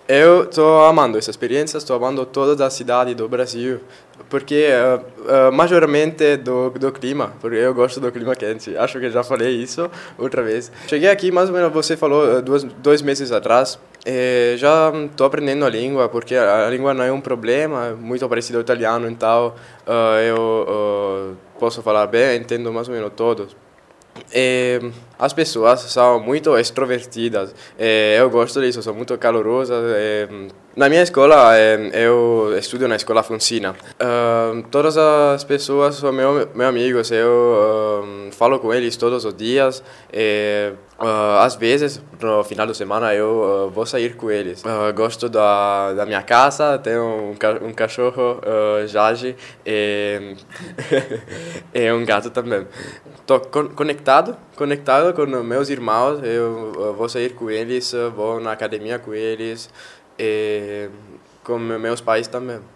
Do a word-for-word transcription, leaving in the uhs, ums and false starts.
Eu estou amando essa experiência, estou amando toda a cidade do Brasil, porque uh, uh, majormente do, do clima, porque eu gosto do clima quente. Acho que já falei isso outra vez. Cheguei aqui mais ou menos, você falou, uh, dois, dois meses atrás. E já estou aprendendo a língua, porque a língua não é um problema, é muito parecido ao italiano, então uh, eu uh, posso falar bem, entendo mais ou menos todos. E as pessoas são muito extrovertidas. E eu gosto disso, são muito calorosas. E na minha escola, eh, eu estudo na escola Fonsina. Uh, todas as pessoas são meu, meus amigos. Eu uh, falo com eles todos os dias. E, uh, às vezes, no final de semana, eu uh, vou sair com eles. Uh, gosto da, da minha casa, tenho um, ca um cachorro, uh, Jage, e, e um gato também. Estou con conectado, conectado com meus irmãos. Eu uh, vou sair com eles, vou na academia com eles. E com meus pais também.